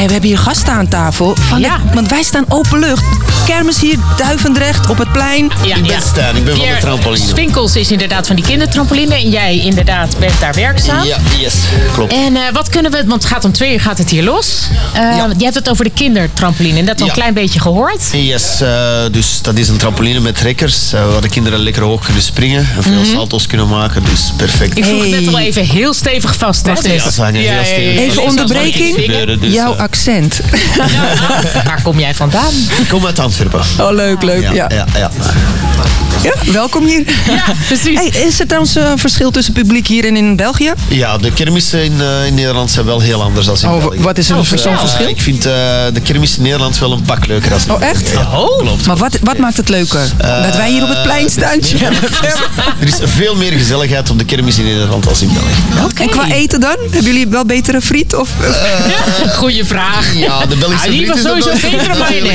En we hebben hier gasten aan tafel. Want wij staan openlucht. Kermis hier, Duivendrecht, op het plein. Ik ben van de trampoline. Swinkels is inderdaad van die kindertrampoline. En jij inderdaad bent daar werkzaam. Ja, yes, klopt. En wat kunnen we... Want het gaat om 2 uur gaat het hier los. Je hebt het over de kindertrampoline. En dat al een klein beetje gehoord. Yes, dus dat is een trampoline met trekkers. Waar de kinderen lekker hoog kunnen springen. En veel salto's kunnen maken. Dus perfect. Ik vroeg het net al even heel stevig vast. Hè? Even onderbreking. Jouw accent. Waar kom jij vandaan? Ik kom uit Antwerpen. Oh, leuk. Ja, welkom hier. Ja, precies. Hey, is er trouwens een verschil tussen publiek hier en in België? Ja, de kermissen in Nederland zijn wel heel anders dan in België. Wat is er zo'n verschil? Ik vind de kermis in Nederland wel een pak leuker dan in België. Echt? Ja, klopt. Maar wat maakt het leuker? Dat wij hier op het plein staan? Er is veel meer gezelligheid op de kermis in Nederland dan in België. Okay. En qua eten dan? Hebben jullie wel betere friet? Of? Goeie vraag. Ja, de Belgische friet was sowieso betere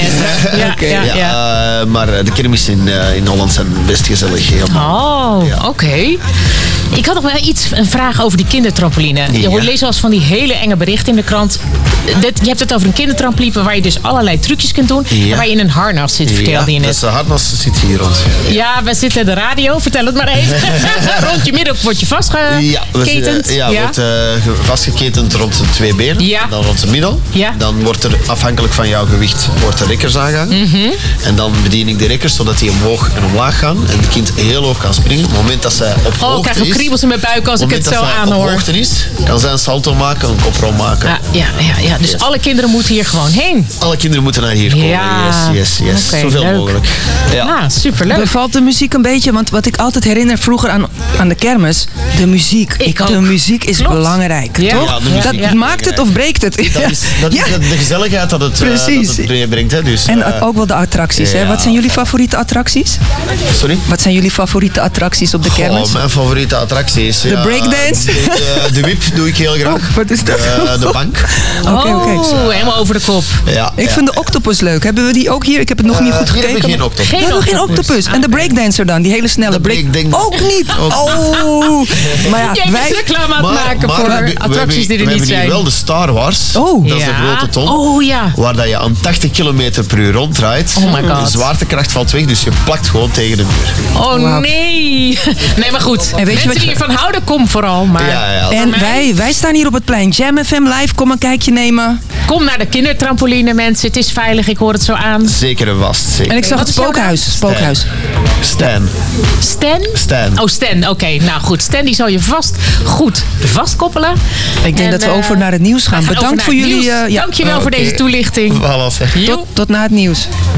mayonaise. Maar de kermis in Holland zijn best gezellig. Oké. Ik had nog wel een vraag over die kindertrampoline. Je leest wel eens van die hele enge berichten in de krant. Je hebt het over een kindertrampoline waar je dus allerlei trucjes kunt doen. En waar je in een harnas zit, vertelde je net. Dus de harnas zit hier rond. Ja, we zitten in de radio. Vertel het maar even. Rond je midden word je vastgeketend. Wordt vastgeketend rond de 2 benen. Ja. Dan rond de middel. Ja. Dan wordt er afhankelijk van jouw gewicht wordt de rekkers aangehangen. En dan bedien ik de rekkers zodat die omhoog en omlaag gaan. En het kind heel hoog kan springen. Op het moment dat zij op hoogte is... ik krijg kriebels in mijn buik als ik het zo aanhoor. Op hoogte is, kan zij een salto maken, een koprol maken. Ja. Dus alle kinderen moeten hier gewoon heen. Alle kinderen moeten naar hier komen. Yes. Okay, zoveel leuk. mogelijk. Ja, superleuk. Bevalt de muziek een beetje? Want wat ik altijd herinner vroeger aan de kermis, de muziek. De muziek is belangrijk, toch? Ja, de muziek dat maakt het of breekt het? Dat is de gezelligheid dat het brengt. Hè, dus, en ook wel de attracties. Hè? Wat zijn jullie favoriete attracties? Sorry? Wat zijn jullie favoriete attracties op de kermis? Mijn favoriete attractie is... De breakdance? De wip doe ik heel graag. Wat is dat? De bank. Oké. Helemaal over de kop. Ik vind de octopus leuk. Hebben we die ook hier? Ik heb het nog niet goed gekeken. Hier hebben we geen octopus. Geen octopus. En de breakdancer dan? Die hele snelle breakdancer? Ook niet. Maar ja, wij reclame aan het maken voor attracties die er niet zijn. We hebben hier wel de Star Wars. Dat is de grote ton. Waar dat je aan 80 km per uur ronddraait. Oh my god. De zwaartekracht valt weg, dus je plakt gewoon tegen de muur. Oh nee. Nee, maar goed. En mensen die hiervan houden, kom vooral. Maar. En wij staan hier op het plein. Jam FM live, kom een kijkje nemen. Kom naar de kindertrampoline, mensen. Het is veilig, ik hoor het zo aan. Zeker en vast. Zeker. En ik zag het spookhuis. Stan. Stan? Oh, Stan. Oké, nou goed. Stan die zal je goed vastkoppelen. Ik denk dat we over naar het nieuws gaan. Bedankt voor jullie... Dankjewel voor deze toelichting. Tot na het nieuws.